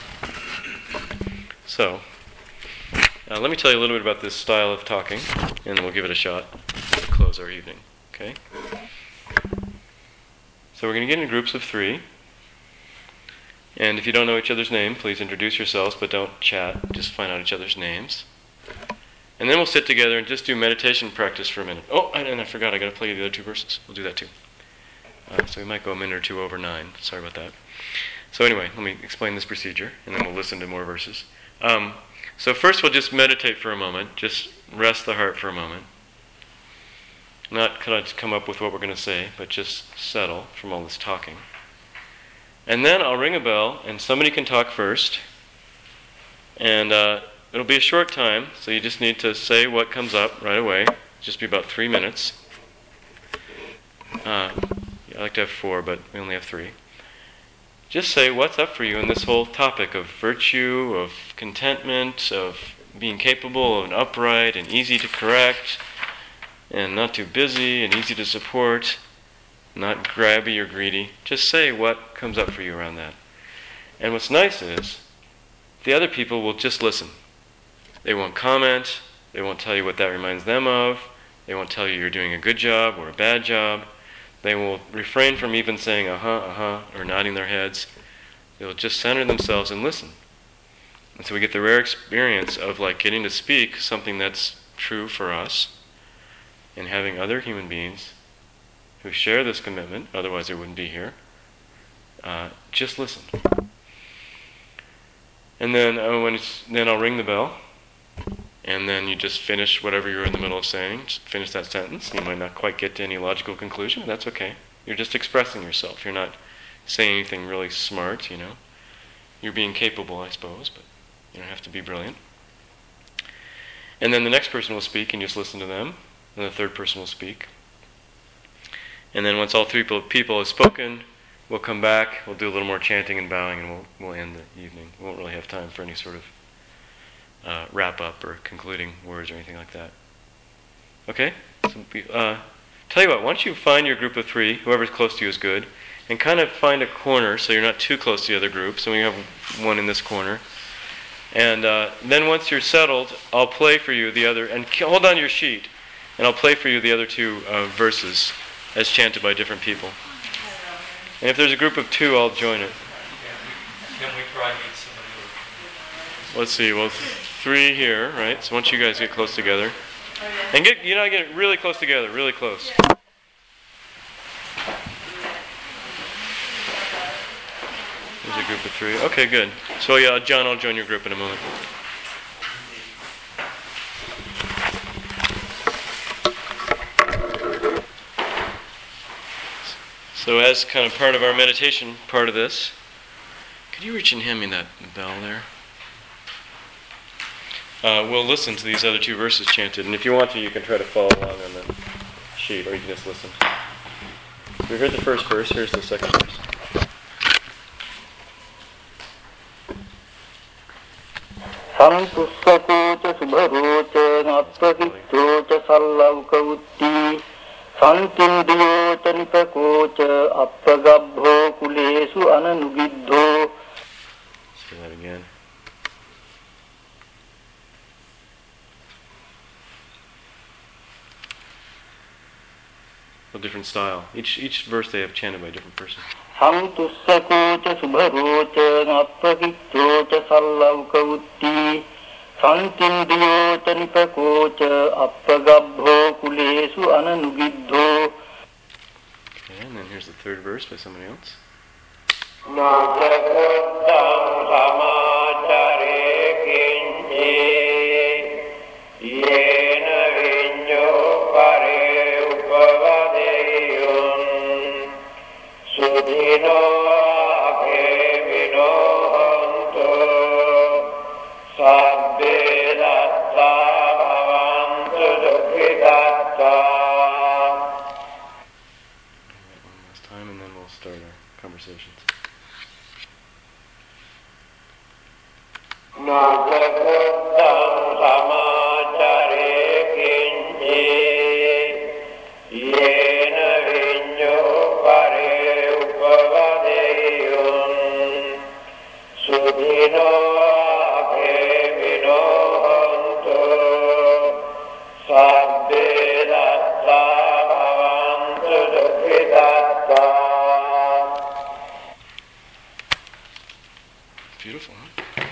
So, uh, let me tell you a little bit about this style of talking, and then we'll give it a shot to close our evening. Okay? So we're going to get in groups of three. And if you don't know each other's name, please introduce yourselves, but don't chat. Just find out each other's names. And then we'll sit together and just do meditation practice for a minute. Oh, and I forgot, I got to play the other two verses. We'll do that too. Uh, so we might go a minute or two over nine. Sorry about that. So anyway, let me explain this procedure, and then we'll listen to more verses. Um, so first we'll just meditate for a moment. Just rest the heart for a moment. Not kind of come up with what we're going to say, but just settle from all this talking. And then I'll ring a bell, and somebody can talk first. And uh, it'll be a short time, so you just need to say what comes up right away. Just be about three minutes. Uh, I like to have four, but we only have three. Just say what's up for you in this whole topic of virtue, of contentment, of being capable and upright and easy to correct, and not too busy and easy to support, not grabby or greedy. Just say what comes up for you around that. And what's nice is the other people will just listen. They won't comment. They won't tell you what that reminds them of. They won't tell you you're doing a good job or a bad job. They will refrain from even saying uh-huh, uh-huh, or nodding their heads. They'll just center themselves and listen. And so we get the rare experience of like getting to speak something that's true for us and having other human beings who share this commitment, otherwise they wouldn't be here, uh, just listen. And then uh, when it's, then I'll ring the bell, and then you just finish whatever you're in the middle of saying. Just finish that sentence. You might not quite get to any logical conclusion, but that's okay. You're just expressing yourself. You're not saying anything really smart, you know. You're being capable, I suppose, but you don't have to be brilliant. And then the next person will speak, and you just listen to them. And the third person will speak. And then once all three people have spoken, we'll come back, we'll do a little more chanting and bowing, and we'll, we'll end the evening. We won't really have time for any sort of uh, wrap-up or concluding words or anything like that. Okay? So, uh, tell you what, once you find your group of three, whoever's close to you is good, and kind of find a corner so you're not too close to the other group. So we have one in this corner. And uh, then once you're settled, I'll play for you the other, and hold on to your sheet, and I'll play for you the other two uh, verses as chanted by different people. And if there's a group of two, I'll join it. Can we try to get somebody? Let's see, well, three here, right? So once you guys get close together. And get, you know, get really close together, really close. There's a group of three. Okay, good. So yeah, John, I'll join your group in a moment. So as kind of part of our meditation, part of this, could you reach and hand me that bell there? Uh, we'll listen to these other two verses chanted, and if you want to, you can try to follow along on the sheet, or you can just listen. So we heard the first verse, here's the second verse. Santusakocha subharocha naprakitrocha sallavkautti Santindriyocha nipakocha apagabho kulesu ananugiddho. Say that again. A different style. Each each verse they have chanted by a different person. Santusakocha subharocha naprakitrocha sallavkautti Santindriyocha nipakocha apagabho kulesu ananugiddho. Okay, and then here's the third verse by somebody else. Nācakuddham samācare kiññi yena viñño pare upavadeyun sudhino akemino hanto sabbe datta bhavantu dukkhitatta. One last time, and then we'll start our conversations. Nācakuddham samācare kiññi yena viñño pare upavadeyun sudhino akemino hanto sabbe datta bhavantu dukkhitatta. Beautiful, huh?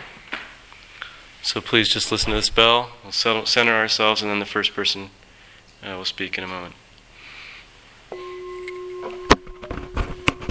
So please just listen to this bell. We'll settle, center ourselves, and then the first person uh, will speak in a moment.